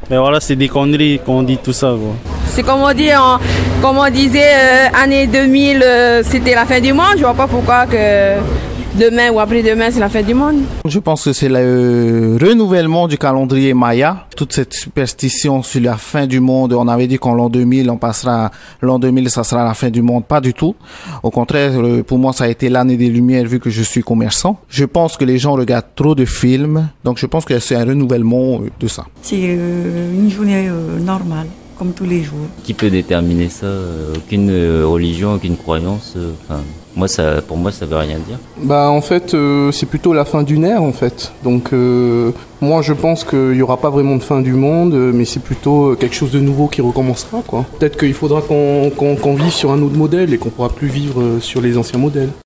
Mais voilà, c'est des conneries qu'on dit tout ça, quoi. C'est comme on disait, année 2000, c'était la fin du monde. Je vois pas pourquoi que demain ou après-demain, c'est la fin du monde. Je pense que c'est le renouvellement du calendrier Maya. Toute cette superstition sur la fin du monde. On avait dit qu'en l'an 2000, l'an 2000, ça sera la fin du monde. Pas du tout. Au contraire, pour moi, ça a été l'année des Lumières vu que je suis commerçant. Je pense que les gens regardent trop de films. Donc, je pense que c'est un renouvellement de ça. C'est une journée normale, comme tous les jours. Qui peut déterminer ça? Aucune religion, aucune croyance. Pour moi, ça veut rien dire. En fait, c'est plutôt la fin d'une ère, en fait. Donc, moi, je pense qu'il n'y aura pas vraiment de fin du monde, mais c'est plutôt quelque chose de nouveau qui recommencera, quoi. Peut-être qu'il faudra qu'on vive sur un autre modèle et qu'on ne pourra plus vivre sur les anciens modèles.